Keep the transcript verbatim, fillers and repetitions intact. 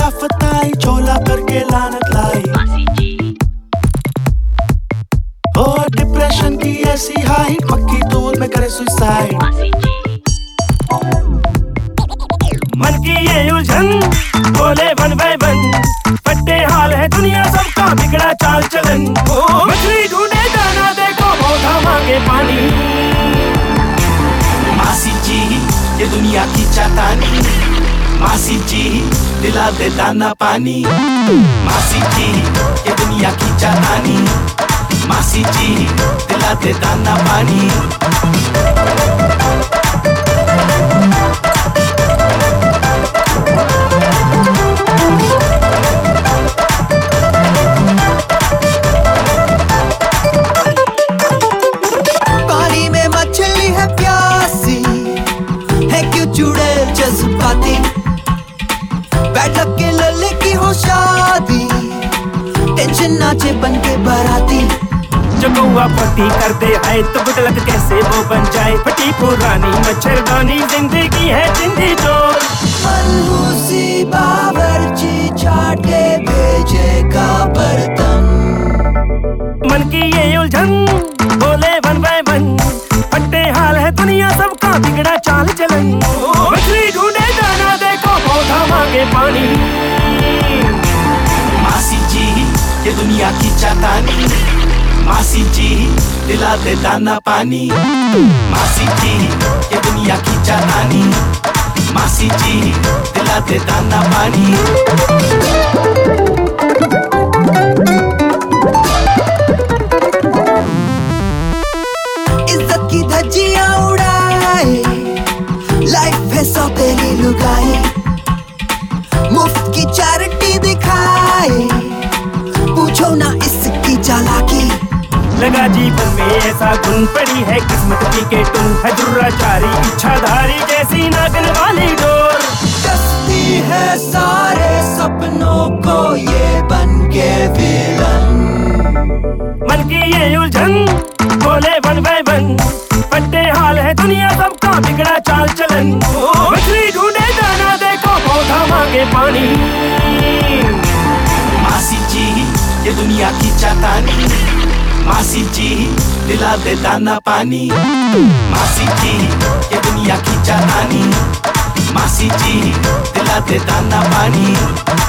आफत आई, चोला करके लानत लाई। ओ डिप्रेशन की ऐसी हाई, मक्खी दूर में करे सुसाइड। मन की ये उलझन बोले वन बाय वन, फट्टे हाल है दुनिया सबका बिगड़ा चाल चलन। मछली ढूंढे दाना देखो पौधा मांगे पानी। मासी जी ये दुनिया की चातानी, मासी जी दिला दे दाना पानी। मासी जी ये दुनिया की चातानी, मासी जी दिला दे दाना पानी। पानी में मछली है प्यासी, है क्यों चुड़ैल जज्बाती। बैठक के लल्ले की हो शादी, टेंशन नाचे बन के बाराती। जो कौआ पति कर दे आए तो गुडलक कैसे वो बन जाए। फटी पुरानी मच्छरदानी जिंदगी है जिंदगी चोर। मनहूसी बावर्ची चाटे भेजेगा बर्तन। मन की ये उलझन बोले वन बाय वन, फट्टे हाल है दुनिया सबका बिगड़ा चाल चलन। मछली ढूंढे दाना देखो पौधा मांगे पानी। मासी जी ये दुनिया की चातानी, मासी जी दिला दे दाना पानी। मासी जी ये दुनिया की चातानी, मासी जी दिला दे दाना पानी। इज्जत की धज्जियां उड़ाए, लाइफ है सौतेली लुगाई। मुफ्त की चैरिटी दिखाए, पूछो ना इसकी चालाकी। लगा जीवन में ऐसा गुण, पड़ी है किस्मत की के टुन। है दुराचारी इच्छाधारी जैसी नागन वाली डोर। कसती है सारे सपनों को ये बन के विलन। मन की ये उलझन बोले वन बाय वन, फट्टे हाल है दुनिया सबका बिगड़ा चाल चलन। मछली ढूंढे दाना देखो पौधा मांगे पानी। मासी जी ये दुनिया की चातानी, मासी जी दिला दे दाना पानी। मासी जी ये दुनिया की चातानी, मासी जी दिला दे दाना पानी।